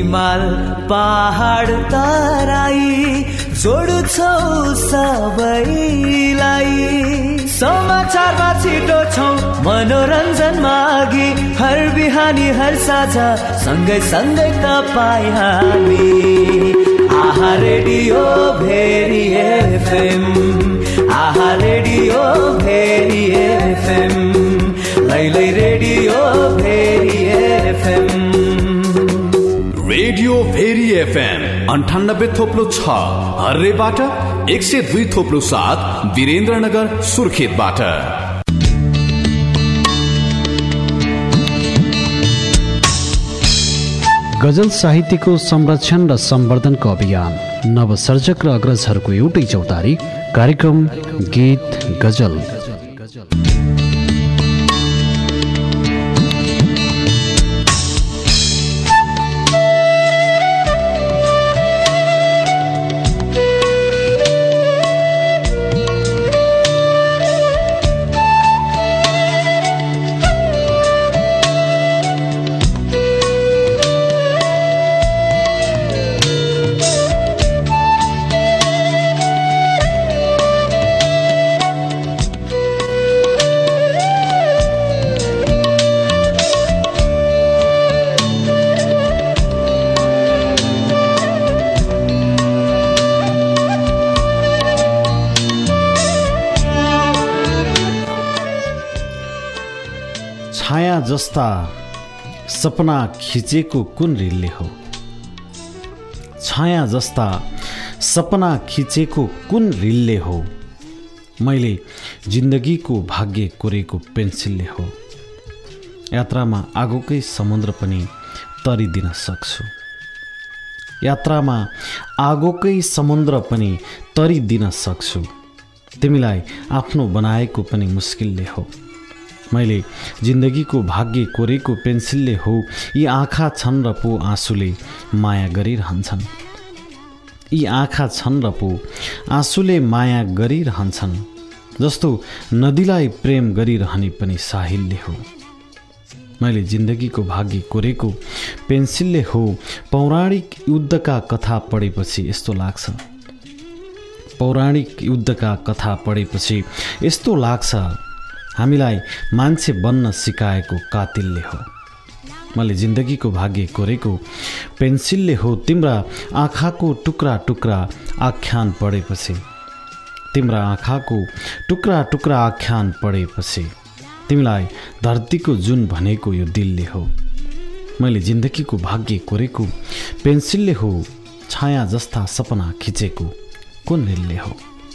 हिमाल पहाड तराई जोड्छौ सबैलाई। समाचारमा छिटो छौ मनोरञ्जनमा अघि हर बिहानी हर साँझ सँगै सँगै तपाईँ हामी। आहा रेडियो भेरी एफएम, आहा रेडियो भेरी एफएम, लैलै radio Bheri FM. Radio Bheri FM 98.6 हर्रेबाट, 102.7 वीरेन्द्रनगर सुर्खेतबाट। गजल साहित्यको संरक्षण र सम्वर्धनको अभियान, नवसर्जक र अग्रजहरूको एउटै चौतारी कार्यक्रम गीत गजल। छाया जस्ता सपना खिचेको कुन रिलले हो, छाया जस्ता सपना खिचेको कुन रिलले हो, मैले जिन्दगीको भाग्य कोरेको पेन्सिलले हो। यात्रामा आगोकै समुद्र पनि तरिदिन सक्छु, यात्रामा आगोकै समुद्र पनि तरिदिन सक्छु, तिमीलाई आफ्नो बनाएको पनि मुस्किलले हो। मैले जिन्दगीको भाग्य कोरेको पेन्सिलले हो। यी आँखा छन् र पो आँसुले माया गरिरहन्छन्, यी आँखा छन् र पो आँसुले माया गरिरहन्छन्, जस्तो नदीलाई प्रेम गरिरहने पनि साहिलले हो। मैले जिन्दगीको भाग्य कोरेको पेन्सिलले हो। पौराणिक युद्धका कथा पढेपछि यस्तो लाग्छ, पौराणिक युद्धका कथा पढेपछि यस्तो लाग्छ, हामीलाई मान्छे बन्न सिकाएको कातिलले हो। मैले जिन्दगीको भाग्य कोरेको पेन्सिलले हो। तिम्रा आँखाको टुक्रा टुक्रा आख्यान पढेपछि, तिम्रा आँखाको टुक्रा टुक्रा आख्यान पढेपछि, तिमीलाई धरतीको जुन भनेको यो दिलले हो। मैले जिन्दगीको भाग्य कोरेको पेन्सिलले हो। छाया जस्ता सपना खिचेको कुन रिलले हो।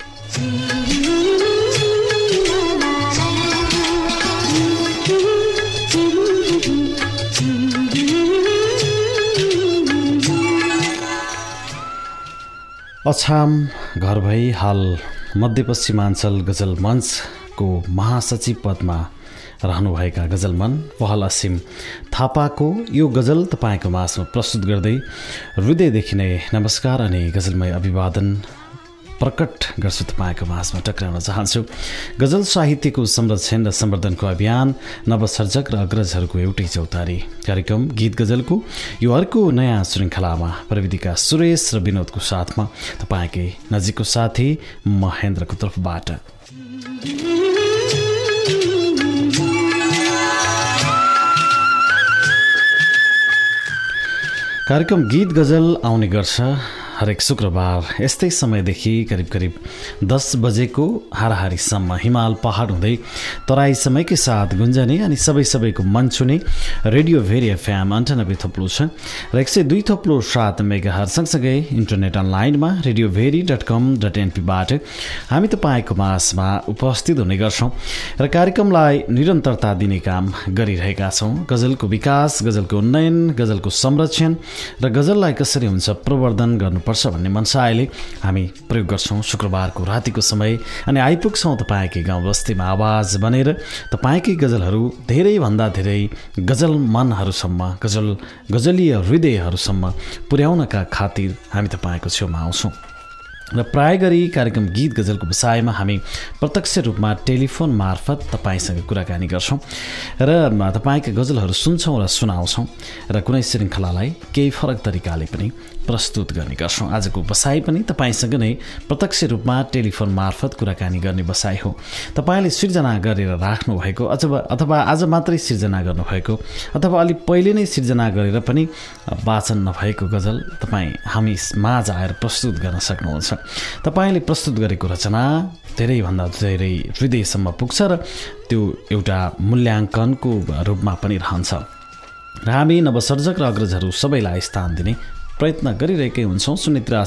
अछाम घर भई हाल मध्यपश्चिमाञ्चल गजल मञ्चको महासचिव पदमा रहनुभएका गजलमन पहल असिम थापाको यो गजल तपाईँको माझमा प्रस्तुत गर्दै हृदयदेखि नै नमस्कार अनि गजलमय अभिवादन प्रकट गर्छु। तपाईँको माझमा टक्राउन चाहन्छु। गजल साहित्यको संरक्षण र सम्वर्धनको अभियान, नवसर्जक र अग्रजहरूको एउटै चौतारी कार्यक्रम गीत गजलको यो अर्को नयाँ श्रृङ्खलामा प्रविधिका सुरेश र विनोदको साथमा तपाईँकै नजिकको साथी महेन्द्रको तर्फबाट कार्यक्रम गीत गजल आउने गर्छ हरेक शुक्रबार यस्तै समयदेखि करिब करिब 10 बजेको हाराहारीसम्म हिमाल पहाड हुँदै तराईसम्मकै साथ गुन्जने अनि सबैको मन छुने रेडियो भेरी एफएम 98.6 र 102.7 मेगाहर्ज सँगसँगै इन्टरनेट अनलाइनमा radioveri.com.np बाट हामी तपाईँको माझमा उपस्थित हुने गर्छौँ र कार्यक्रमलाई निरन्तरता दिने काम गरिरहेका छौँ। गजलको विकास, गजलको उन्नयन, गजलको संरक्षण र गजललाई कसरी हुन्छ प्रवर्धन गर्नुपर्छ भन्ने मनसायले हामी प्रयोग गर्छौँ शुक्रबारको रातिको समय अनि आइपुग्छौँ तपाईँकै गाउँ बस्तीमा आवाज बनेर तपाईँकै गजलहरू धेरैभन्दा धेरै गजल मनहरूसम्म, गजलीय हृदयहरूसम्म पुर्याउनका खातिर हामी तपाईँको छेउमा आउँछौँ। र प्राय गरी कार्यक्रम गीत गजलको विषयमा हामी प्रत्यक्ष रूपमा टेलिफोन मार्फत तपाईँसँग कुराकानी गर्छौँ र तपाईँका गजलहरू सुन्छौँ र सुनाउँछौँ र कुनै श्रृङ्खलालाई केही फरक तरिकाले पनि प्रस्तुत गर्ने गर्छौँ। आजको बसाइ पनि तपाईँसँग नै प्रत्यक्ष रूपमा टेलिफोन मार्फत कुराकानी गर्ने बसाइ हो। तपाईँले सिर्जना गरेर राख्नुभएको अथवा आज मात्रै सिर्जना गर्नुभएको अथवा अलि पहिले नै सिर्जना गरेर पनि वाचन नभएको गजल तपाईँ हामी माझ आएर प्रस्तुत गर्न सक्नुहुन्छ। तपाईँले प्रस्तुत गरेको रचना धेरैभन्दा धेरै हृदयसम्म पुग्छ र त्यो एउटा मूल्याङ्कनको रूपमा पनि रहन्छ र हामी नवसर्जक र अग्रजहरू सबैलाई स्थान दिने प्रयत्न गरिरहेकै हुन्छौँ।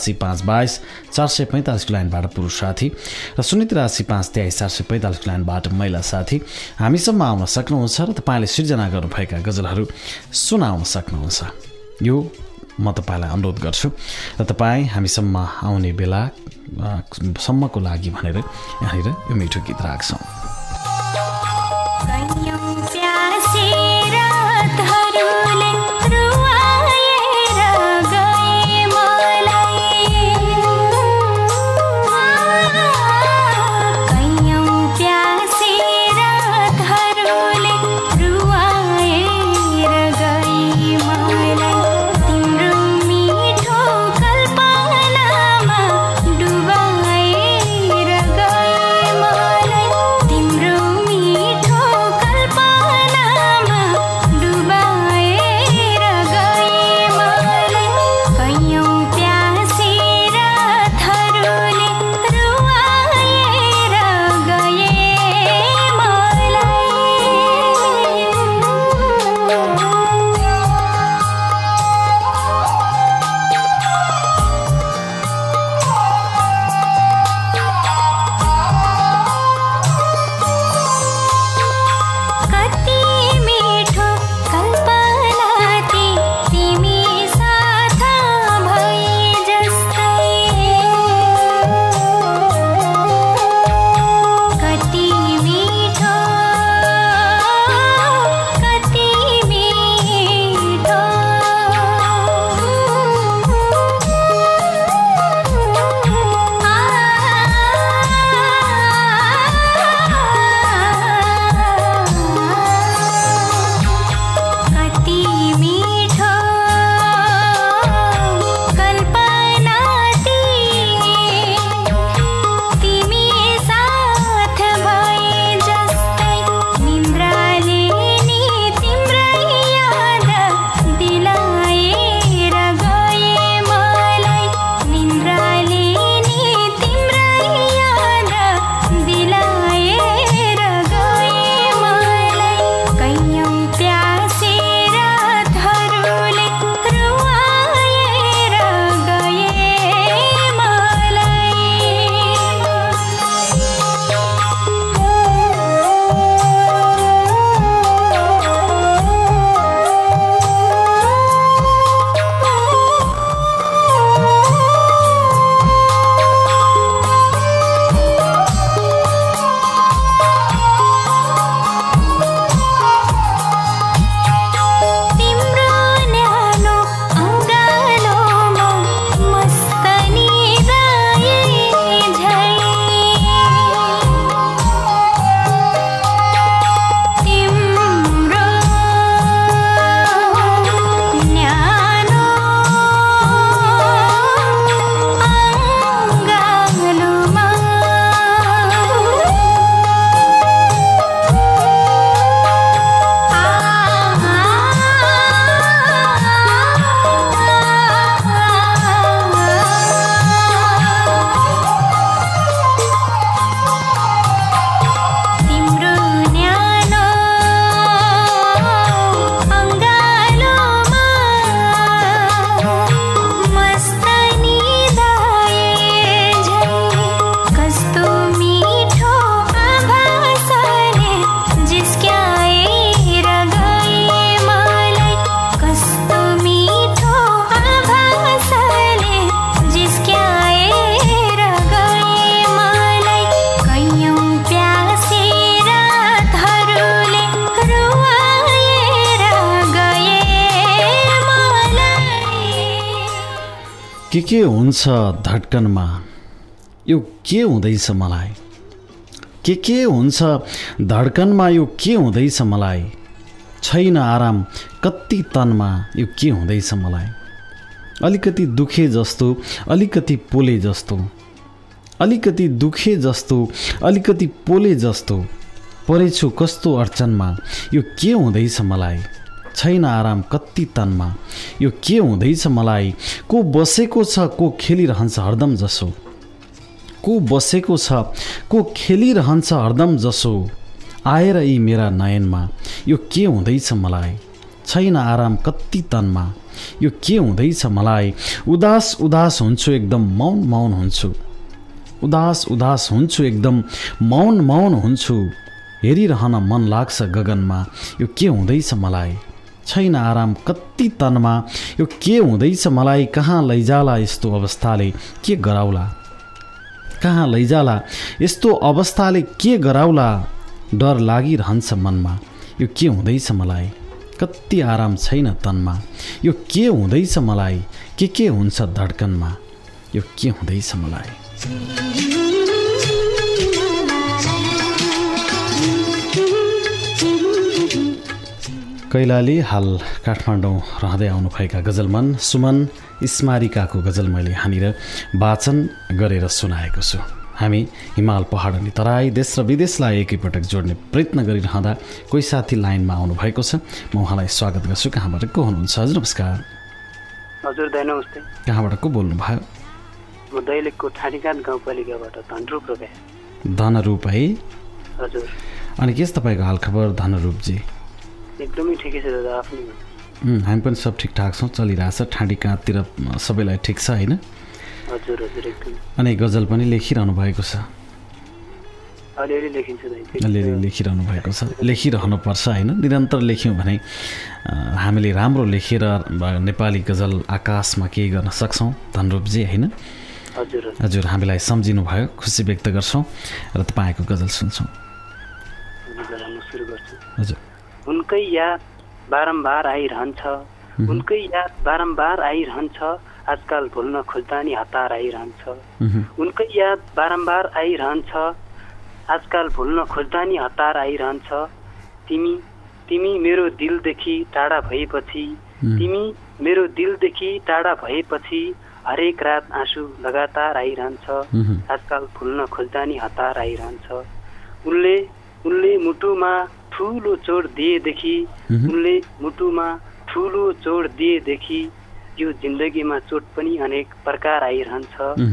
083 522 445 लाइनबाट पुरुष साथी र 083 523 445 लाइनबाट महिला साथी हामीसम्म आउन सक्नुहुन्छ र तपाईँले सिर्जना गर्नुभएका गजलहरू सुनाउन सक्नुहुन्छ। यो म तपाईँलाई अनुरोध गर्छु र तपाईँ हामीसम्म आउने बेला सम्मको लागि भनेर यहाँनिर यो मिठो गीत राख्छौँ। के हुन्छ धड्कनमा यो के हुँदैछ मलाई, के हुन्छ धड्कनमा, यो के हुँदैछ मलाई, छैन आराम कति तनमा, यो के हुँदैछ मलाई। अलिकति दुखे जस्तो, अलिकति पोले जस्तो, अलिकति दुखे जस्तो, अलिकति पोले जस्तो, परेछु कस्तो अडचनमा, यो के हुँदैछ मलाई। छैन आराम कति तनमा, यो के हुँदैछ मलाई। को बसेको छ, को खेलिरहन्छ हरदम जसो, को बसेको छ, को खेलिरहन्छ हरदम जसो, आएर यी मेरा नयनमा, यो के हुँदैछ मलाई। छैन आराम कति तनमा, यो के हुँदैछ मलाई। उदास उदास हुन्छु एकदम मौन मौन हुन्छु, उदास उदास हुन्छु एकदम मौन मौन हुन्छु, हेरिरहन मन लाग्छ गगनमा, यो के हुँदैछ मलाई। छैन आराम कति तनमा, यो के हुँदैछ मलाई। कहाँ लैजाला यस्तो अवस्थाले के गराउला, कहाँ लैजाला यस्तो अवस्थाले के गराउला, डर लागिरहन्छ मनमा, यो के हुँदैछ मलाई। कति आराम छैन तनमा, यो के हुँदैछ मलाई। के हुन्छ धड्कनमा, यो के हुँदैछ मलाई। कैलाली हाल काठमाडौँ रहँदै आउनुभएका गजलमन सुमन स्मारिकाको गजल मैले यहाँनिर वाचन गरेर सुनाएको छु। हामी हिमाल पहाड अनि तराई देश र विदेशलाई एकैपटक जोड्ने प्रयत्न गरिरहँदा कोही साथी लाइनमा आउनुभएको छ। म उहाँलाई स्वागत गर्छु। कहाँबाट को हुनुहुन्छ? हजुर नमस्कार। हजुर दाइ नमस्ते। कहाँबाट को बोल्नुभयो? म दैलेखको ठाडीकाँद गाउँपालिकाबाट धनरूप रोपे। धनरूप है? हजुर। अनि के छ तपाईँको हालखबर धनरूपजी? एकदमै ठिकै छ दादा, आफ्नो? हामी पनि सब ठिकठाक छौँ, चलिरहेछ। ठाडीकाँदतिर सबैलाई ठिक छ होइन? हजुर हजुर एकदम। अनि गजल पनि लेखिरहनु भएको छ? अलिअलि लेखिन्छु दाइ। अलिअलि लेखिरहनु भएको छ। लेखिरहनुपर्छ होइन? निरन्तर लेख्यौँ भने हामीले राम्रो लेखेर नेपाली गजल आकाशमा केही गर्न सक्छौँ धनरूपजी होइन? हजुर हजुर, हामीलाई सम्झिनु भयो, खुसी व्यक्त गर्छौँ र तपाईँको गजल सुन्छौँ। म सुरु गर्छु। हजुर। उनकै याद बारम्बार आइरहन्छ, उनकै याद बारम्बार आइरहन्छ, आजकल भुल्न खोज्दा नि हतार आइरहन्छ। उनकै याद बारम्बार आइरहन्छ, आजकल भुल्न खोज्दा नि हतार आइरहन्छ। तिमी तिमी मेरो दिलदेखि टाढा भएपछि, तिमी मेरो दिलदेखि टाढा भएपछि, हरेक रात आँसु लगातार आइरहन्छ, आजकल भुल्न खोज्दा नि हतार आइरहन्छ। उनले उनले मुटुमा ठुलो चोट दिएदेखि, उनले मुटुमा ठुलो चोट दिएदेखि, यो जिन्दगीमा चोट पनि अनेक प्रकार आइरहन्छ।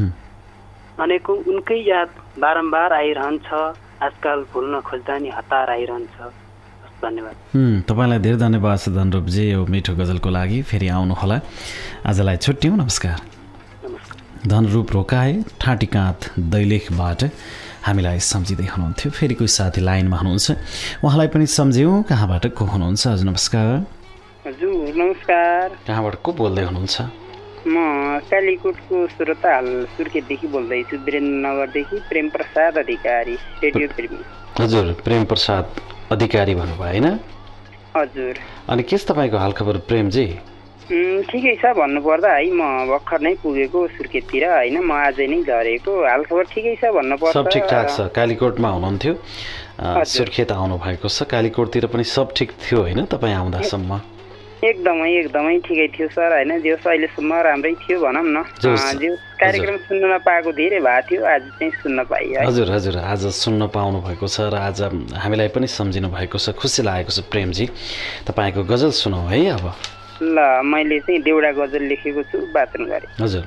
अनेकौं उनकै याद बारम्बार आइरहन्छ, आजकल भुल्न खोज्दा नि हतार आइरहन्छ। धन्यवाद। तपाईँलाई धेरै धन्यवाद छ धनरूपजी यो मिठो गजलको लागि। फेरि आउनुहोला। आजलाई छुट्यौँ। नमस्कार। धनरूप रोकाए ठाटीकाँद दैलेखबाट हामीलाई सम्झिँदै हुनुहुन्थ्यो। फेरि कोही साथी लाइनमा हुनुहुन्छ, उहाँलाई पनि सम्झ्यौँ। कहाँबाट को हुनुहुन्छ? हजुर नमस्कार। हजुर नमस्कार। कहाँबाट को बोल्दै हुनुहुन्छ? म कालीकोटको श्रोता हाल सुर्खेतदेखि बोल्दैछु, वीरेन्द्रनगरदेखि प्रेम प्रसाद अधिकारी, रेडियो प्रेमी। हजुर, प्रेम प्रसाद अधिकारी भन्नुभयो होइन? हजुर। अनि के छ तपाईँको हालखबर प्रेमजी? ठिकै छ भन्नुपर्दा है, म भर्खर नै पुगेको सुर्खेततिर होइन, म आजै नै झरेको। हालखबर ठिकै छ भन्नुपर्छ। सब ठिकठाक छ। कालीकोटमा हुनुहुन्थ्यो, सुर्खेत आउनु भएको छ। कालीकोटतिर पनि सब ठिक थियो होइन तपाईँ आउँदासम्म? एकदमै एकदमै ठिकै थियो सर होइन, जो अहिलेसम्म राम्रै थियो भनौँ न। जो कार्यक्रम सुन्न नपाएको धेरै भएको थियो, आज चाहिँ सुन्न पाइयो। हजुर हजुर, आज सुन्न पाउनु भएको छ र आज हामीलाई पनि सम्झिनु भएको छ। खुसी लागेको छ प्रेमजी। तपाईँको गजल सुनाऊ है अब। ल, मैले चाहिँ देउडा गजल लेखेको छु, वाचन गरेँ। हजुर।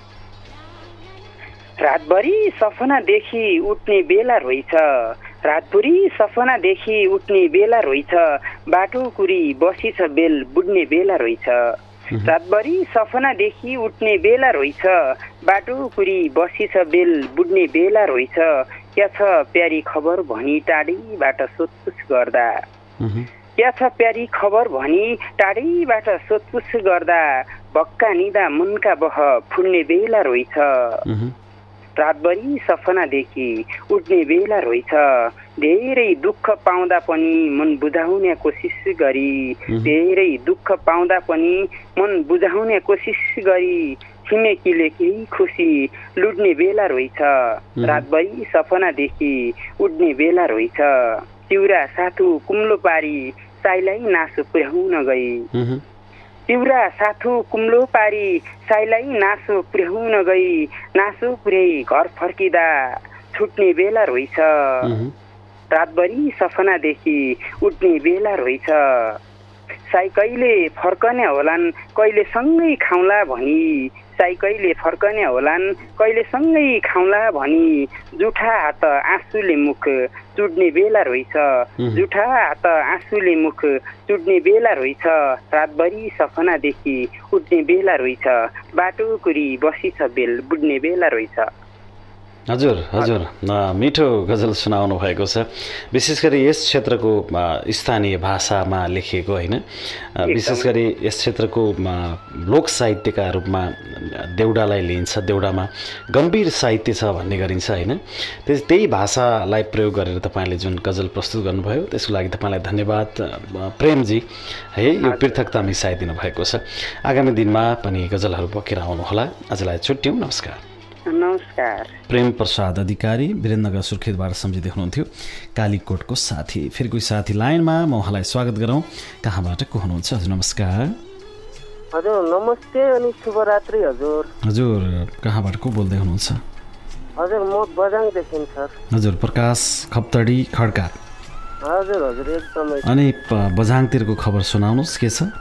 रातभरि सपनादेखि उठ्ने बेला रहेछ, रातभरि सपनादेखि उठ्ने बेला रहेछ, बाटो कुरी बसी छ बेल बुड्ने बेला रहेछ। रातभरि सपनादेखि उठ्ने बेला रहेछ, बाटो कुरी बसी छ बेल बुड्ने बेला रहेछ। क्या छ प्यारी खबर भनी टाढीबाट सोधपुछ गर्दा, क्या छ प्यारी खबर भनी टाढीबाट सोधपुछ गर्दा, भक्का निदा मुनका बह फुल्ने बेला रहेछ। रातभरि सपनादेखि उठ्ने बेला रहेछ, धेरै दुःख पाउँदा पनि मन बुझाउने कोसिस गरी, धेरै दुःख पाउँदा पनि मन बुझाउने कोसिस गरी, छिमेकीले केही खुसी लुट्ने बेला रहेछ रातभरि सपनादेखि उड्ने बेला रहेछ चिउरा साथु कुम्लो पारी साइलाई नासो पुर्याउन गई चिउरा साथु कुम्लो पारी साइलाई नासो पुर्याउन गई नासो पुर्याई घर फर्किँदा छुट्ने बेला रहेछ रातभरि सपनादेखि उड्ने बेला रहेछ साई कहिले फर्कने होलान् कहिले सँगै खाउँला भनी साई कहिले फर्कने होलान् कहिले सँगै खाउँला भनी जुठा हात आँसुले मुख चुड्ने बेला रहेछ जुठा हात आँसुले मुख चुड्ने बेला रहेछ रातभरि सपनादेखि उड्ने बेला रहेछ बाटो कुरी बसी छ बेल बुड्ने बेला रहेछ। हजुर हजुर मिठो गजल सुनाउनु भएको छ विशेष गरी यस क्षेत्रको स्थानीय भाषामा लेखिएको होइन विशेष गरी यस क्षेत्रको लोक साहित्यका रूपमा देउडालाई लिइन्छ देउडामा गम्भीर साहित्य छ भन्ने गरिन्छ होइन त्यही भाषालाई प्रयोग गरेर तपाईँले जुन गजल प्रस्तुत गर्नुभयो त्यसको लागि तपाईँलाई धन्यवाद प्रेमजी है यो पृथकता मिसाइदिनु भएको छ आगामी दिनमा पनि गजलहरू बोकेर आउनुहोला आजलाई छुट्यौँ नमस्कार। नमस्कार। प्रेम प्रसाद अधिकारी वीरेन्द्रनगर सुर्खेतबाट सम्झिँदै हुनुहुन्थ्यो कालीकोटको साथी फेरि कोही साथी लाइनमा म उहाँलाई स्वागत गरौँ कहाँबाट को हुनुहुन्छ हजुर नमस्कार। हजुर नमस्ते अनि शुभरात्रि हजुर। हजुर कहाँबाट को बोल्दै हुनुहुन्छ? हजुर म बझाङदेखि सर। हजुर प्रकाश खप्तडी खड्का। हजुर हजुर एकदमै। अनि बझाङतिरको खबर सुनाउनुहोस् के छ?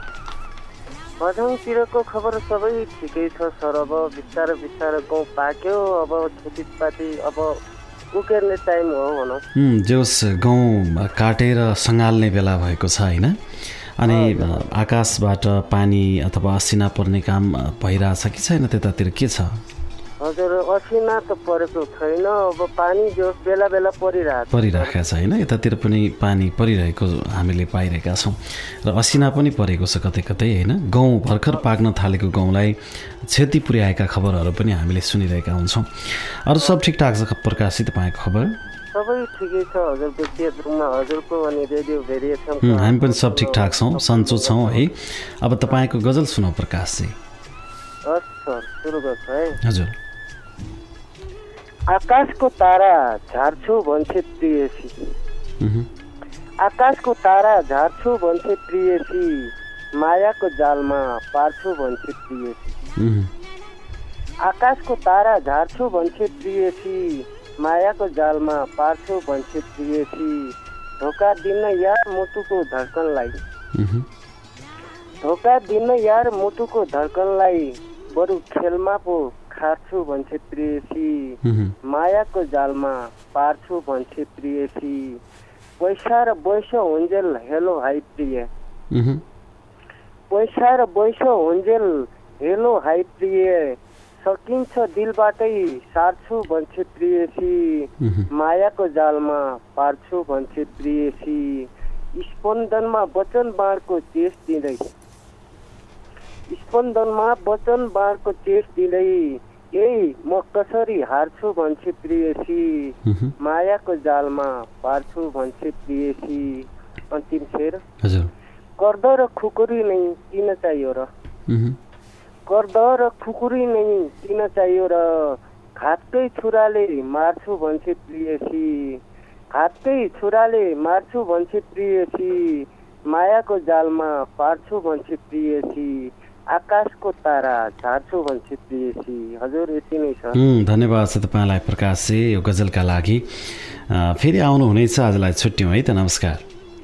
बझाङतिरको खबर सबै ठिकै छ सर अब बिस्तारै बिस्तारै गाउँ पाक्यो अब खेतीपाती अब उकेर्ने टाइम हो भनौँ। जोस् गाउँ काटेर सँगाल्ने बेला भएको छ होइन अनि आकाशबाट पानी अथवा असिना पर्ने काम भइरहेछ कि छैन त्यतातिर के छ? हजुर असिना त परेको छैन अब पानी जो बेला बेला परिरहेको छ होइन यतातिर पनि पानी परिरहेको हामीले पाइरहेका छौँ र असिना पनि परेको छ कतै कतै होइन गाउँ भर्खर पाक्न थालेको गाउँलाई क्षति पुर्याएका खबरहरू पनि हामीले सुनिरहेका हुन्छौँ। अरू सब ठिकठाक छ प्रकाशी तपाईँको खबर? सबै ठिकै छ हजुर व्यक्तिगत रूपमा हजुरको अनि रेडियो भेरिएसन हामी पनि सब ठिकठाक छौँ सन्चो छौँ है। अब तपाईँको गजल सुनौ प्रकाशजी। हस् सर सुरु गर्छु है। हजुर। आकाशको तारा झार्छु भन्छे प्रियसी आकाशको तारा झार्छु भन्छे प्रियसी मायाको जालमा पार्छु भन्छे प्रियसी आकाशको तारा झार्छु भन्छे प्रियसी मायाको जालमा पार्छु भन्छे प्रियसी धोका दिन यार मुटुको धड्कनलाई धोका दिन यार मुटुको धड्कनलाई बरु खेलमा पो खार्छु भन्छे प्रियसी मायाको जालमा पार्छु भन्छे प्रियसी पैसा र वैश हुन्जेल हेलो हाई प्रिय पैसा र वैश हुन्जेल हेलो हाई प्रिय सकिन्छ दिलबाटै सार्छु भन्छे प्रियसी मायाको जालमा पार्छु भन्छे प्रियसी स्पन्दनमा वचन बाँडको चेस दिँदै स्पन्दनमा वचन बाँडको चेस दिँदै यही म कसरी हार्छु भन्छे प्रियसी मायाको जालमा पार्छु भन्छे प्रियसी। अन्तिम शेर कर्द र खुकुरी नै किन चाहियो र कर्द र खुकुरी नै किन चाहियो र घातकै छुराले मार्छु भन्छे प्रियसी घातकै छुराले मार्छु भन्छे प्रियसी मायाको जालमा पार्छु भन्छे प्रियसी आकाशको तारा झार्छु भन्छे प्रियसी। हजुर यति नै छ। धन्यवाद छ तपाईँलाई प्रकाशजी यो गजलका लागि फेरि आउनुहुनेछ आजलाई छुट्यौँ है त नमस्कार।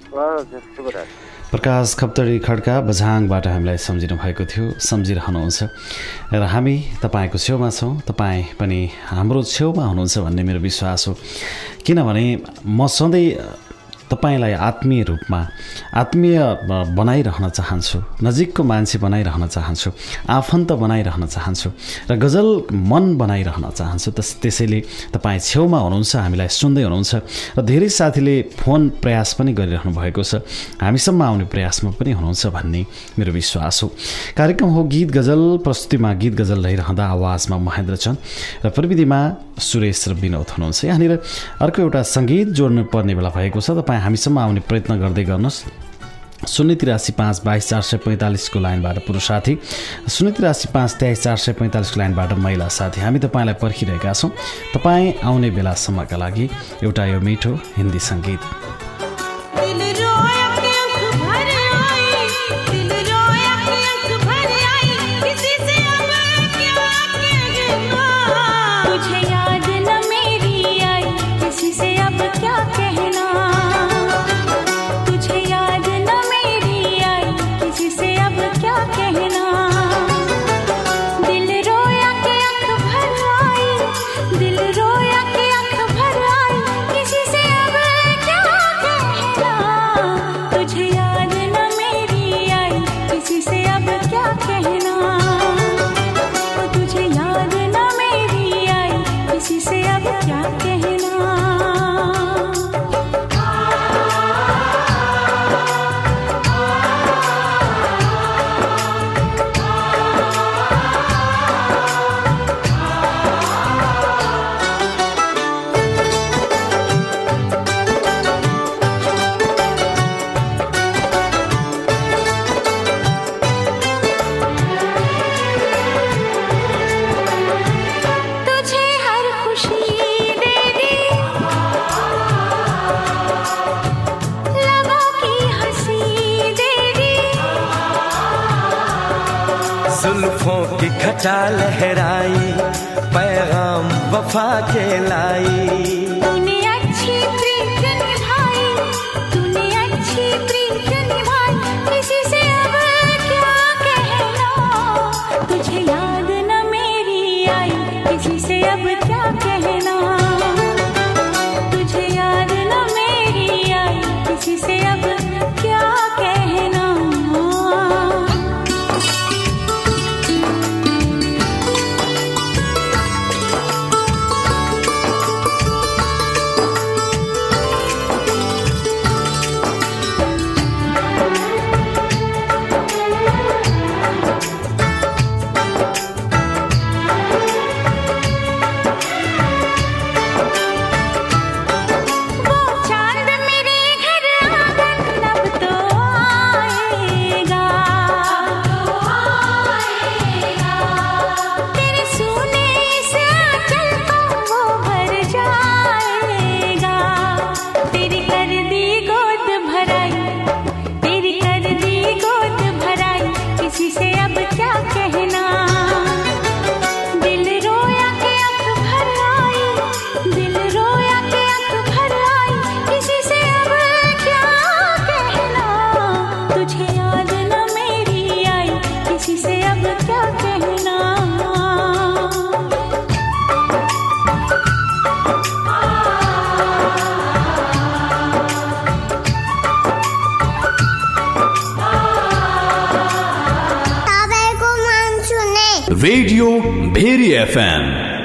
प्रकाश खप्तडी खड्का बझाङबाट हामीलाई सम्झिनु भएको थियो सम्झिरहनुहुन्छ र हामी तपाईँको छेउमा छौँ तपाईँ पनि हाम्रो छेउमा हुनुहुन्छ भन्ने मेरो विश्वास हो किनभने म सधैँ तपाईँलाई आत्मीय रूपमा आत्मीय बनाइरहन चाहन्छु नजिकको मान्छे बनाइरहन चाहन्छु आफन्त बनाइरहन चाहन्छु र गजल मन बनाइरहन चाहन्छु त्यसैले तपाईँ छेउमा हुनुहुन्छ हामीलाई सुन्दै हुनुहुन्छ र धेरै साथीले फोन प्रयास पनि गरिरहनु भएको छ हामीसम्म आउने प्रयासमा पनि हुनुहुन्छ भन्ने मेरो विश्वास हो। कार्यक्रम हो गीत गजल प्रस्तुतिमा गीत गजल रहिरहँदा आवाजमा महेन्द्र चन्द र प्रविधिमा सुरेश र विनोद हुनुहुन्छ। यहाँनिर अर्को एउटा सङ्गीत जोड्नु पर्ने बेला भएको छ तपाईँ हामीसम्म आउने प्रयत्न गर्दै गर्नुहोस् 083522445 को लाइनबाट पुरुष साथी, 08352234445 को लाइनबाट महिला साथी। हामी तपाईँलाई पर्खिरहेका छौँ। तपाईँ आउने बेलासम्मका लागि एउटा यो मिठो हिन्दी सङ्गीत। जुल्फों की घटा लहराई, पैगाम वफा के लाई। तूने अच्छी प्रीत निभाई, तूने अच्छी प्रीत निभाई, किसी से अब क्या कहना। तुझे याद न मेरी आई, किसी से अब क्या कहना। तुझे याद न मेरी आई, किसी से अब क्या कहना। Radio Bheri FM.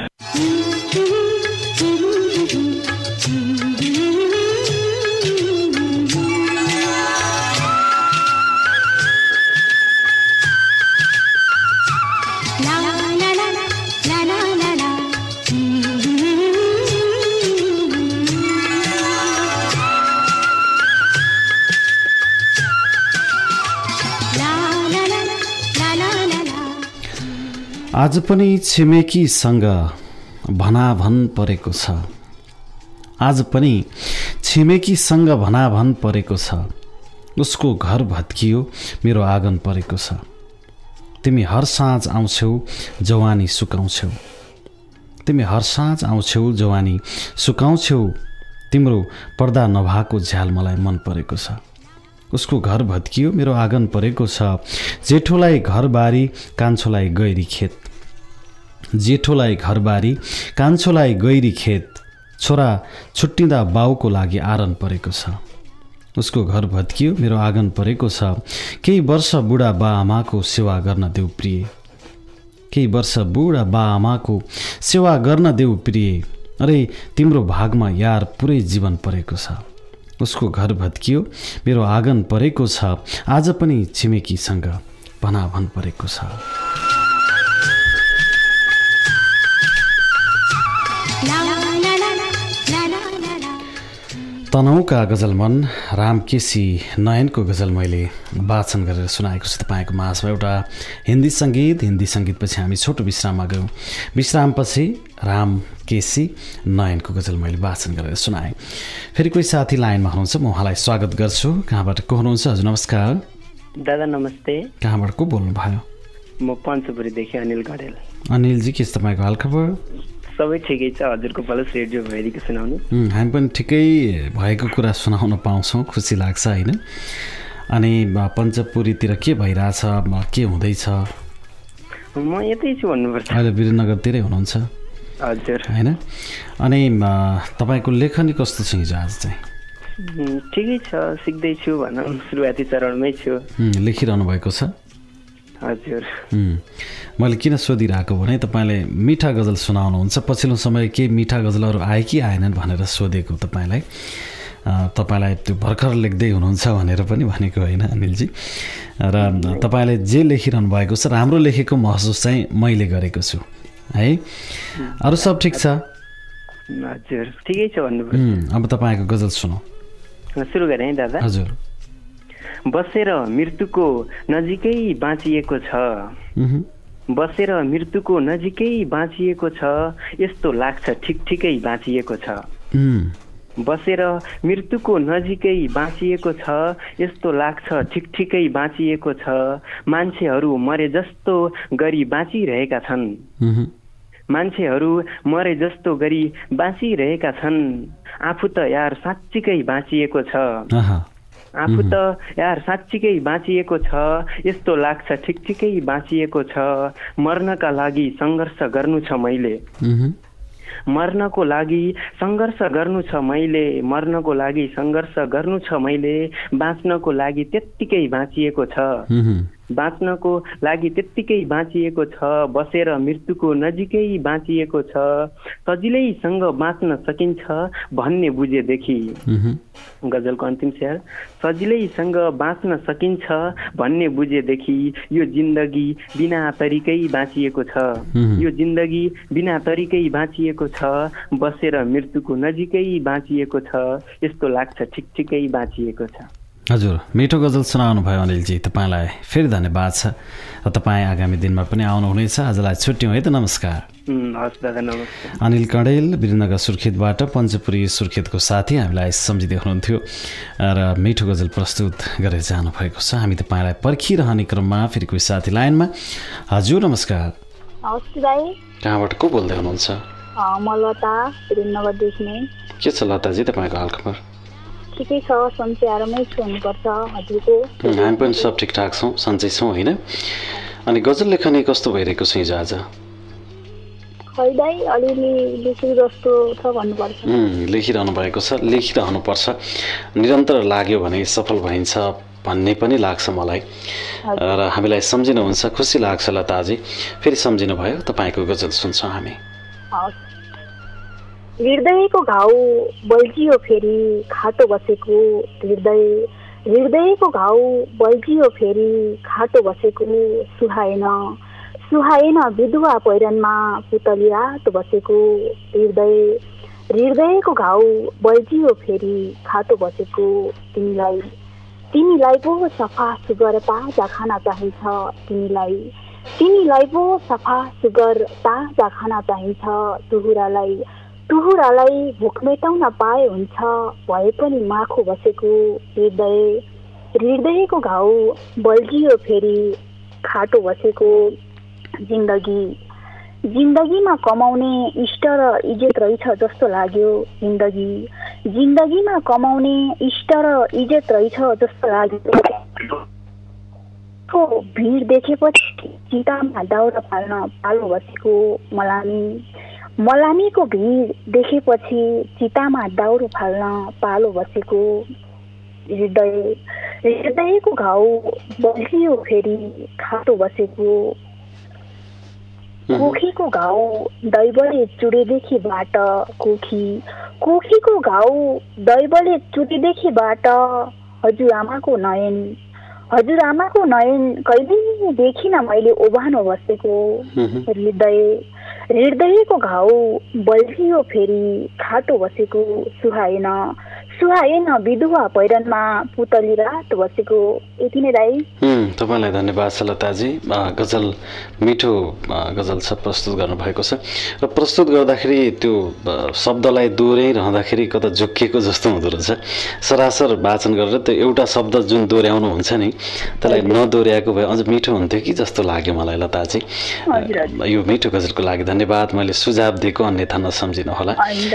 आज पनि छिमेकीसँग भनाभन परेको छ। आज पनि छिमेकीसँग भनाभन परेको छ। उसको घर भत्कियो, मेरो आँगन परेको छ। तिमी हर साँझ आउँछौ, जवानी सुकाउँछौ। तिमी हर साँझ आउँछौ, जवानी सुकाउँछौ। तिम्रो पर्दा नभएको झ्याल मलाई मन परेको छ। उसको घर भत्कियो, मेरो आँगन परेको छ। जेठोलाई घरबारी, कान्छोलाई गैरी खेत। जेठोलाई घरबारी, कान्छोलाई गैरी खेत। छोरा छुट्टिँदा बाउको लागि आरन परेको छ। उसको घर भत्कियो, मेरो आँगन परेको छ। केही वर्ष बुढा बा आमाको सेवा गर्न देऊ प्रिय। केही वर्ष बुढा बा आमाको सेवा गर्न देऊ प्रिय। अरे तिम्रो भागमा यार पुरै जीवन परेको छ। उसको घर भत्कियो, मेरो आँगन परेको छ। आज पनि छिमेकीसँग भनाभन परेको छ। तनहुका गजल मन रामकेशी नयनको गजल मैले वाचन गरेर सुनाएको छु तपाईँको माझमा। एउटा हिन्दी सङ्गीतपछि हामी छोटो विश्राममा गयौँ। विश्रामपछि रामकेशी नयनको गजल मैले वाचन गरेर सुनाएँ। फेरि कोही साथी लाइनमा हुनुहुन्छ, म उहाँलाई स्वागत गर्छु। कहाँबाट को हुनुहुन्छ? हजुर नमस्कार। दादा नमस्ते। कहाँबाट को बोल्नुभयो? म पञ्चपुरीदेखि अनिल गडेल। अनिलजी, के छ तपाईँको हालखबर? सबै ठिकै छ। हजुरको पल्स रेडियो भेरीको सुनाउनु। हामी पनि ठिकै भएको कुरा सुनाउन पाउँछौँ, खुसी लाग्छ होइन। अनि पञ्चपुरीतिर के भइरहेछ, के हुँदैछ? म यतै छु भन्नुपर्छ। अहिले वीरनगरतिरै हुनुहुन्छ हजुर होइन? अनि तपाईँको लेखनी कस्तो छ हिजो आज चाहिँ? ठिकै छ, सिक्दैछु भनौँ, सुरुवाती चरणमै छु। लेखिरहनु भएको छ? हजुर। मैले किन सोधिरहेको भने तपाईँले मिठा गजल सुनाउनुहुन्छ। पछिल्लो समय केही मिठा गजलहरू आए कि आएनन् भनेर सोधेको तपाईँलाई। तपाईँलाई त्यो भर्खर लेख्दै हुनुहुन्छ भनेर पनि भनेको होइन अनिलजी। र तपाईँले जे लेखिरहनु भएको छ राम्रो लेखेको महसुस चाहिँ मैले गरेको छु है। अरू सब ठिक छ? हजुर ठिकै छ भन्नुपर्छ। अब तपाईँको गजल सुनौ। सुरु गरेँ दादा। हजुर। बसेर मृत्युको नजिकै बाँचिएको छ, बसेर मृत्युको नजिकै बाँचिएको छ, यस्तो लाग्छ ठिक ठिकै बाँचिएको छ। बसेर मृत्युको नजिकै बाँचिएको छ, यस्तो लाग्छ ठिक ठिकै बाँचिएको छ। मान्छेहरू मरे जस्तो गरी बाँचिरहेका छन्, मान्छेहरू मरे जस्तो गरी बाँचिरहेका छन्। आफू त यार साँच्चीकै बाँचिएको छ, आफू त यार साँच्चीकै बाँचिएको छ, यस्तो लाग्छ ठिक ठिकै बाँचिएको छ। मर्नका लागि सङ्घर्ष गर्नु छ मैले, मर्नको लागि सङ्घर्ष गर्नु छ मैले, मर्नको लागि सङ्घर्ष गर्नु छ मैले। बाँच्नको लागि त्यत्तिकै बाँचिएको छ, बाँच्नको लागि त्यत्तिकै बाँचिएको छ। बसेर मृत्युको नजिकै बाँचिएको छ, सजिलैसँग बाँच्न सकिन्छ भन्ने बुझेदेखि। गजलको अन्तिम शेर। सजिलैसँग बाँच्न सकिन्छ भन्ने बुझेदेखि यो जिन्दगी बिना तरिकै बाँचिएको छ, यो जिन्दगी बिना तरिकै बाँचिएको छ। बसेर मृत्युको नजिकै बाँचिएको छ, यस्तो लाग्छ ठिक ठिकै बाँचिएको छ। हजुर, मिठो गजल सुनाउनु भयो अनिलजी, तपाईँलाई फेरि धन्यवाद छ। र तपाईँ आगामी दिनमा पनि आउनुहुनेछ। आजलाई छुट्यौँ है त, नमस्कार। हस् दादा नमस्कार। अनिल कँडेल वीरनगर सुर्खेतबाट पञ्चपुरी सुर्खेतको साथी हामीलाई सम्झिँदै हुनुहुन्थ्यो र मिठो गजल प्रस्तुत गरेर जानुभएको छ। हामी तपाईँलाई पर्खिरहने क्रममा फेरि कोही साथी लाइनमा। हजुर नमस्कार। कहाँबाट को बोल्दै हुनुहुन्छ? म लता, वीरनगरदेखि नै। के छ लताजी तपाईँको हालखबर? ठिकै छ, सन्चै आरामै छु हुनुपर्छ। हजुरको? हामी पनि सब ठिकठाक छौँ, सन्चै छौँ होइन। अनि गजल लेखनी कस्तो भइरहेको छ हिजो आज? खै दाइ अलिअलि लेखेको जस्तो छ भन्नुपर्छ। लेखिरहनु भएको छ, लेखिरहनुपर्छ। निरन्तर लाग्यो भने सफल भइन्छ भन्ने पनि लाग्छ मलाई। र हामीलाई सम्झिनुहुन्छ, खुसी लाग्छ लताजी। फेरि सम्झिनु भयो, तपाईँको गजल सुन्छौँ हामी। हृदयको घाउ बल्झियो फेरि खाटो बसेको, हृदयको घाउ बल्झियो फेरि खाटो बसेको। सुहाएन विधवा पहिरनमा पुतली रात बसेको। हृदयको घाउ बल्झियो फेरि खाटो बसेको। तिमीलाई पो सफा सुगर ताजा खाना चाहिन्छ, तिमीलाई पो सफा सुगर ताजा खाना चाहिन्छ। टुहुरालाई भोक मेटाउन पाए हुन्छ, भए पनि माखो बसेको। हृदयको घाउ बल्झियो फेरि खाटो बसेको। जिन्दगीमा कमाउने इष्ट र इज्जत रहेछ जस्तो लाग्यो। जिन्दगीमा कमाउने इष्ट र इज्जत रहेछ जस्तो लाग्यो। भिड देखेपछि चितामा दाउरा फाल्न पालो बसेको। मलामीको भिड देखेपछि चितामा दाउरो फाल्न पालो बसेको। हृदयको घाउ बल्झियो फेरि खाटो बसेको। कोखीको घाउ दैवले चुडेदेखि बाट, कोखीको घाउ दैवले चुडेदेखि बाट। हजुरआमाको नयन कहिले देखिन मैले ओभानो बसेको। हृदयको घाउ बल्झियो फेरि खाटो बसेको। सुहाएन विधुवा भैरनमा पुतली रात बसेको यति नै दाइ। तपाईँलाई धन्यवाद छ लताजी। गजल मिठो गजल छ, प्रस्तुत गर्नुभएको छ र प्रस्तुत गर्दाखेरि त्यो शब्दलाई दोहोऱ्याइरहँदाखेरि कता जोकिएको जस्तो हुँदो रहेछ। सरासर वाचन गरेर त्यो एउटा शब्द जुन दोहोऱ्याउनु हुन्छ नि त्यसलाई नदोहोऱ्याएको भए अझ मिठो हुन्थ्यो कि जस्तो लाग्यो मलाई लताजी। यो मिठो गजलको लागि धन्यवाद। मैले सुझाव दिएको अन्यथा नसम्झिनु होला।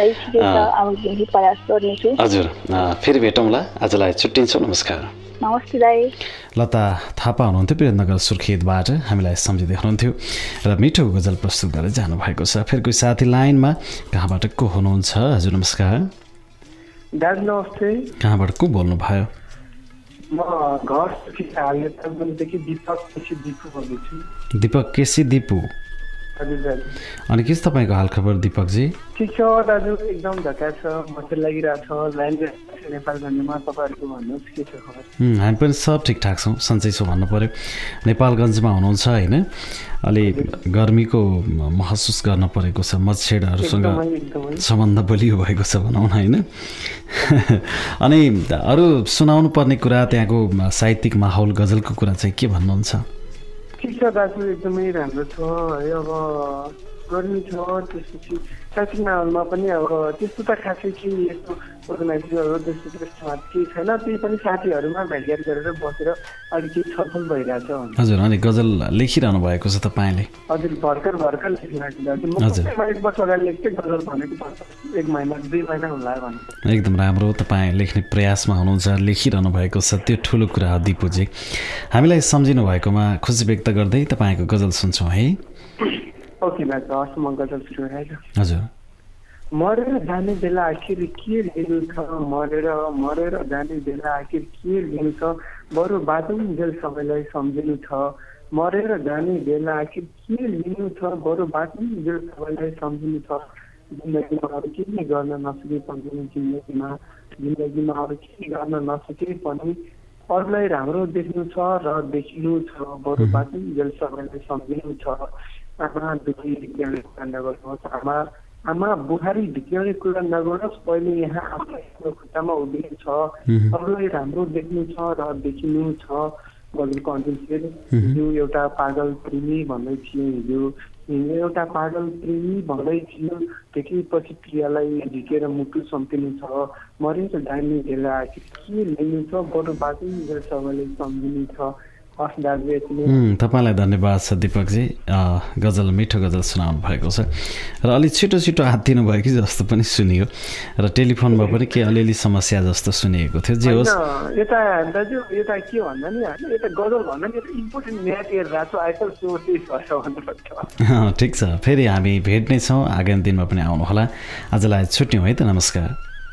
हजुर, फेरि भेटौँला। आजलाई छुट्टिन्छौँ। नमस्कार। नमस्ते दाइ। लता थापा हुनुहुन्थ्यो विराटनगर सुर्खेतबाट, हामीलाई सम्झिँदै हुनुहुन्थ्यो र मिठो गजल प्रस्तुत गरेर जानुभएको छ। फेरि कोही साथी लाइनमा, कहाँबाट को हुनुहुन्छ? हजुर नमस्कार। दाजु नमस्ते। कहाँबाट को बोल्नुभयो? म घर सुर्खेतदेखि दीपक केसी दिपु बोल्दैछु। दीपक केसी दिपु। हजुर दाजु। अनि के छ तपाईँको हालखबर दिपकजी? ठिक छ दाजु, एकदम झट्का छ, मजा लागिरहेको छ। लाइन नेपालगञ्जमा तपाईँहरूको भन्नुहोस् के छ खबर? हामी पनि सब ठिकठाक छौँ, सन्चै छौँ भन्नु पऱ्यो। नेपालगञ्जमा हुनुहुन्छ होइन? अलि गर्मीको महसुस गर्न परेको छ, मच्छेडहरूसँग सम्बन्ध बलियो भएको छ भनौँ न होइन? अनि अरू सुनाउनु पर्ने कुरा, त्यहाँको साहित्यिक माहौल, गजलको कुरा चाहिँ के भन्नुहुन्छ? ठिक छ दाजु, एकदमै राम्रो छ है। अब गर्मी छ, त्यसपछि साहित्यिक माहौलमा पनि अब त्यस्तो त खासै केही यस्तो अर्गनाइजरहरू त्यस्तो केही छैन। त्यही पनि साथीहरूमा भेटघाट गरेर बसेर अलिकति छलफल भइरहेछ। हजुर, अनि गजल लेखिरहनु भएको छ तपाईँले? हजुर, भर्खर लेखिरहेको दाजु। म 1 वर्ष अगाडि लेख्थेँ गजल भनेको 1 महिना 2 महिना होला भने। एकदम राम्रो, तपाईँ लेख्ने प्रयासमा हुनुहुन्छ, लेखिरहनु भएको छ, त्यो ठुलो कुरा हो दिपुजी। हामीलाई सम्झिनु भएकोमा खुसी व्यक्त गर्दै तपाईँको गजल सुन्छौँ है। ओके दाजु, हस् म गजल सुरु है। हजुर। मरेर जाने बेला आखिर के लिनु छ, मरेर जाने बेला आखिर के लिनु छ, बरु बाँचुन्जेल सबैलाई सम्झिनु छ। मरेर जाने बेला आखिर के लिनु छ, बरु बाँचुन्जेल सबैलाई सम्झिनु छ। जिन्दगीमा अरू केही गर्न नसके पनि जिन्दगीमा अरू केही गर्न नसके पनि अरूलाई राम्रो देख्नु छ र देखिनु छ, बरु बाँचुन्जेल सबैलाई सम्झिनु छ। आमा दुखी भित्र्याउने कुरा नगर्नुहोस्, आमा बुहारी भित्र्याउने कुरा नगर्नुहोस्, पहिले यहाँ आफ्नो खुट्टामा उभिनु छ, अरूलाई राम्रो देख्नु छ र देखिनु छ। गजलको अन्तिम शेर, हिजो एउटा पागल प्रेमी भन्दै थियो, हिजो एउटा पागल प्रेमी भन्दै थियो, देखेपछि प्रियालाई झिकेर मुटु सम्झिनु छ। मरेर जाने बेला आखिर के लिनु छ, बरु बाँचुन्जेल सबैले सम्झिनु छ। तपाईँलाई धन्यवाद छ दिपकजी। गजल मिठो गजल सुनाउनु भएको छ र अलिक छिटो हात्तिनु भयो कि जस्तो पनि सुनियो र टेलिफोनमा पनि के अलिअलि समस्या जस्तो सुनिएको थियो। जे होस्, यता दाजु यता के भन्दा नि यता गजल भन्दा नि इम्पोर्टेन्ट म्याटर रातो आइफल सोर्सेस भन्नुपर्छ। ठिक छ, फेरि हामी भेट्ने छौँ आगामी दिनमा पनि आउनुहोला। आजलाई छुट्यौँ है त, नमस्कार।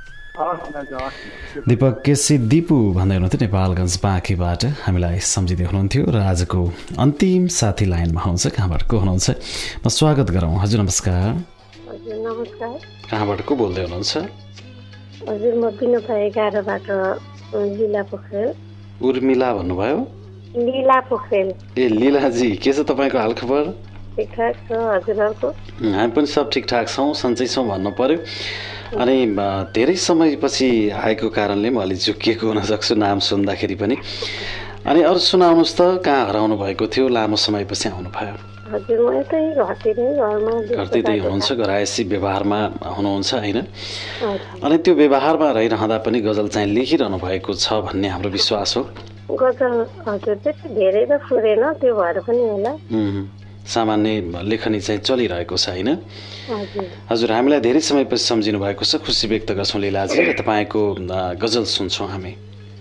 दीपक केसी दिपु भन्दै हुनुहुन्थ्यो नेपालगञ्ज बाँकीबाट, हामीलाई सम्झिँदै हुनुहुन्थ्यो र आजको अन्तिम साथी लाइनमा हुनुहुन्छ। कहाँबाट को हुनुहुन्छ? म स्वागत गरौँ। हजुर नमस्कार। हजुर नमस्कार। कहाँबाट को बोल्दै हुनुहुन्छ? हजुर म बिनोपा 11बाट लीला पोखरेल। उर्मिला भन्नुभयो? लीला पोखरेल। ए लीलाजी, के छ तपाईँको हालखबर? ठिकठाक छ। हजुरहरूको? हामी पनि सब ठिकठाक छौँ, सन्चै छौँ भन्नु पर्यो। अनि धेरै समयपछि आएको कारणले म अलिक झुक्किएको हुनसक्छु नाम सुन्दाखेरि पनि। अनि अरू सुनाउनुहोस् त, कहाँ हराउनु भएको थियो, लामो समयपछि आउनुभयो? हजुर म यतै घरतिरै हुनुहुन्छ, घरायसी व्यवहारमा हुनुहुन्छ होइन? अनि त्यो व्यवहारमा रहिरहँदा पनि गजल चाहिँ लेखिरहनु भएको छ भन्ने हाम्रो विश्वास हो। गजल हजुर त्यति धेरै त फुरेन, त्यो भएर पनि होला। सामान्य लेखनी चाहिँ चलिरहेको छ होइन? हजुर, हामीलाई धेरै समयपछि सम्झिनु भएको छ, खुसी व्यक्त गर्छौँ लीलाजी र तपाईँको गजल सुन्छौँ हामी।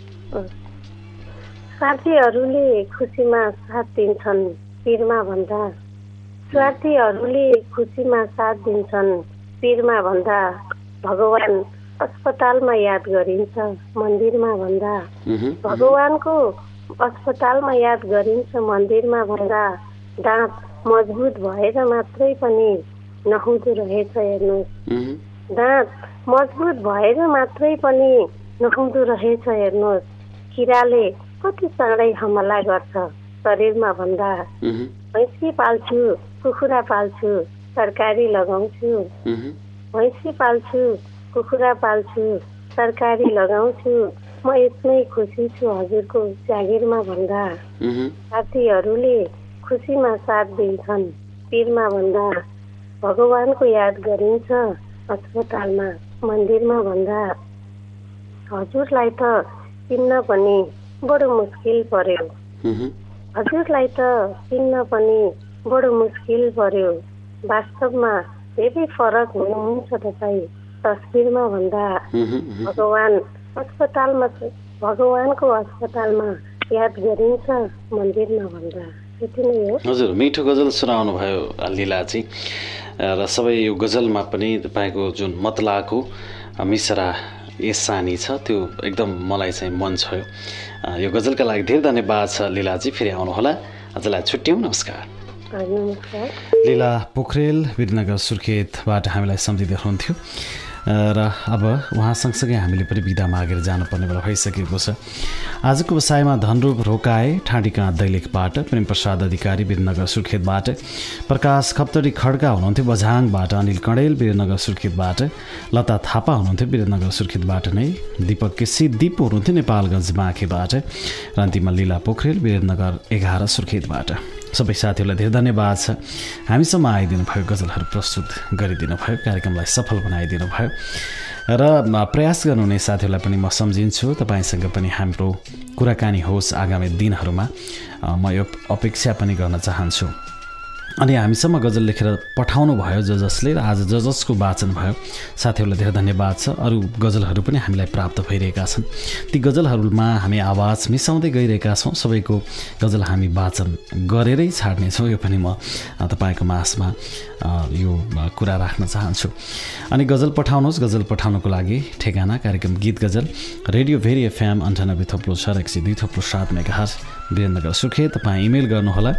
साथीहरूले खुसीमा साथ दिन्छन् पिरमा भन्दा, स्वार्थीहरूले खुसीमा साथ दिन्छन् पिरमा भन्दा, भगवान अस्पतालमा याद गरिन्छ मन्दिरमा भन्दा, भगवानको अस्पतालमा याद गरिन्छ मन्दिरमा भन्दा, दाँत मजबुत भएर मात्रै पनि नहुँदो रहेछ हेर्नुहोस्, दाँत मजबुत भएर मात्रै पनि नहुँदो रहेछ हेर्नुहोस्, किराले कति चाँडै हमला गर्छ शरीरमा भन्दा, भैँसी पाल्छु कुखुरा पाल्छु तरकारी लगाउँछु, भैँसी पाल्छु कुखुरा पाल्छु तरकारी लगाउँछु म यसमै खुसी छु हजुरको जागिरमा भन्दा साथीहरूले खुसीमा साथ दिन्छन् पीरमा भन्दा भगवानको याद गरिन्छ अस्पतालमा मन्दिरमा भन्दा हजुरलाई त चिन्न पनि बडो मुस्किल पर्यो हजुरलाई त चिन्न पनि बडो मुस्किल पर्यो वास्तवमा धेरै फरक हुनुहुन्छ तपाईँ तस्बिरमा भन्दा भगवानको अस्पतालमा याद गरिन्छ मन्दिरमा भन्दा यति नै हो। हजुर मिठो गजल सुनाउनु भयो लीलाजी र सबै यो गजलमा पनि तपाईँको जुन मतलाको मिसरा एसानी छ त्यो एकदम मलाई चाहिँ मन छोयो। यो गजलका लागि धेरै धन्यवाद छ लीलाजी, फेरि आउनुहोला। आजलाई छुट्यौँ, नमस्कार। लीला पोखरेल विद्यानगर सुर्खेतबाट हामीलाई सम्झिँदै हुनुहुन्थ्यो र अब उहाँ सँगसँगै हामीले पनि बिदा मागेर जानुपर्ने बेला भइसकेको छ। आजको व्यवसायमा धनरूप रोकाए ठाँटीका दैलेखबाट प्रेम प्रसाद अधिकारी विद्यानगर सुर्खेतबाट, प्रकाश खप्तडी खड्का हुनुहुन्थ्यो बझाङबाट, अनिल कणेल विद्यानगर सुर्खेतबाट, लता थापा हुनुहुन्थ्यो विद्यानगर सुर्खेतबाट नै, दीपक केसी दिपो हुनुहुन्थ्यो नेपालगञ्ज बाँकेबाट र अन्तिममा लीला पोखरेल विद्यानगर 11 सुर्खेतबाट। सबै साथीहरूलाई धेरै धन्यवाद छ, हामीसम्म आइदिनु भयो, गजलहरू प्रस्तुत गरिदिनु भयो, कार्यक्रमलाई सफल बनाइदिनु भयो र प्रयास गर्नुहुने साथीहरूलाई पनि म सम्झिन्छु। तपाईँसँग पनि हाम्रो कुराकानी होस् आगामी दिनहरूमा, म यो अपेक्षा पनि गर्न चाहन्छु। अनि हामीसम्म गजल लेखेर पठाउनु भयो जसले र आज जसको वाचन भयो, साथीहरूलाई धेरै धन्यवाद छ। अरू गजलहरू पनि हामीलाई प्राप्त भइरहेका छन्, ती गजलहरूमा हामी आवाज मिसाउँदै गइरहेका छौँ। सबैको गजल हामी वाचन गरेरै छाड्नेछौँ, यो पनि म तपाईँको माझमा यो कुरा राख्न चाहन्छु। अनि गजल पठाउनुहोस्। गजल पठाउनुको लागि ठेगाना कार्यक्रम गीत गजल, radio Bheri FM 98.4 102.7 megahertz Birendranagar Surkhet. तपाईँ इमेल गर्नुहोला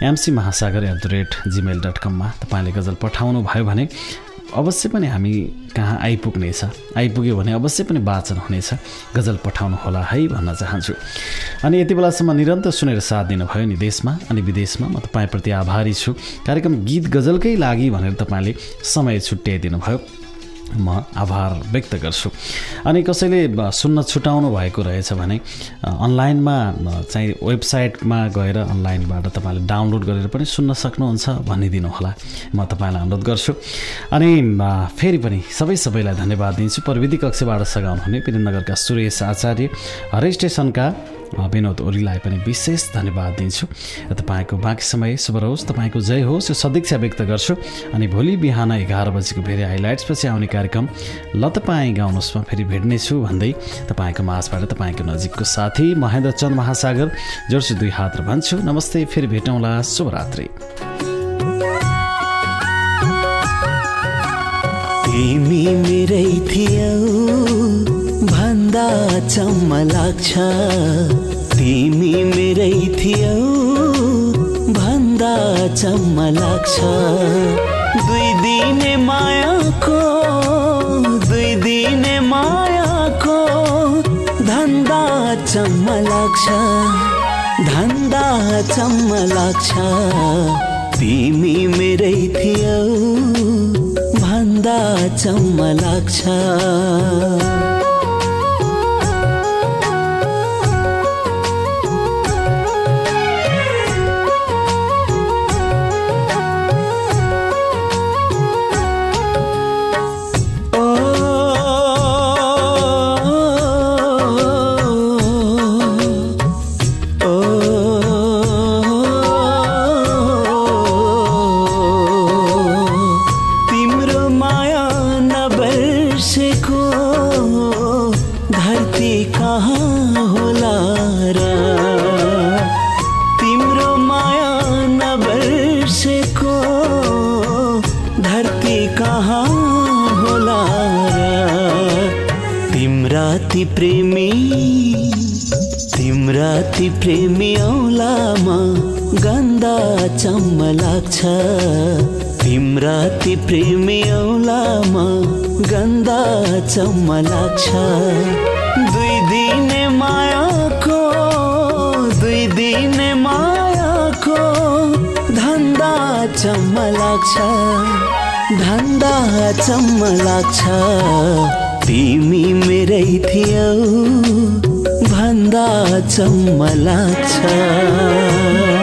mcmahasagar@gmail.com मा। तपाईँले गजल पठाउनु भयो भने अवश्य पनि हामी कहाँ आइपुग्नेछ, आइपुग्यो भने अवश्य पनि वाचन हुनेछ। गजल पठाउनु होला है भन्न चाहन्छु। अनि यति बेलासम्म निरन्तर सुनेर साथ दिनुभयो नि देशमा अनि विदेशमा, म तपाईँप्रति आभारी छु। कार्यक्रम गीत गजलकै लागि भनेर तपाईँले समय छुट्याइदिनु भयो, म आभार व्यक्त गर्छु। अनि कसैले सुन्न छुटाउनु भएको रहेछ भने अनलाइनमा चाहिँ वेबसाइटमा गएर अनलाइनबाट तपाईँले डाउनलोड गरेर पनि सुन्न सक्नुहुन्छ भनिदिनु होला, म तपाईँलाई अनुरोध गर्छु। अनि फेरि पनि सबैलाई धन्यवाद दिन्छु। प्रविधि कक्षबाट सघाउनु हुने वीरेन्द्रनगरका सुरेश आचार्य, हरे स्टेसनका विनोद ओलीलाई पनि विशेष धन्यवाद दिन्छु। तपाईँको बाँकी समय शुभ रहोस्, तपाईँको जय होस्, यो सदिक्षा व्यक्त गर्छु। अनि भोलि बिहान 11 बजेको फेरि हाइलाइट्सपछि आउने कार्यक्रम ल तपाईँ गाउनुहोस्मा फेरि भेट्नेछु भन्दै तपाईँको माझबाट तपाईँको नजिकको साथी महेन्द्र चन्द महासागर जोड्छु 2 हात र भन्छु नमस्ते। फेरि भेटौँला, शुभरात्रि। तिमी मेरै थियौ भन्दा चम्म लाग्छ, तिमी मेरै थियौ भन्दा चम्म लाग्छ। 2 दिने मायाको धन्दा चम्म लाग्छ, धन्दा चम्म लाग्छ। तिमी मेरै थियौ भन्दा चम्म लाग्छ। तिम्रा ती प्रेमी औलामा गन्दा चम्म लाग्छ, तिम्रा ती प्रेमी औलामा गन्दा चम्म लाग्छ। 2 दिने मायाको धन्दा चम्म लाग्छ, धन्दा चम्म लाग्छ। तिमी मेरै थियौ भन्दा चम्म लाग्छ।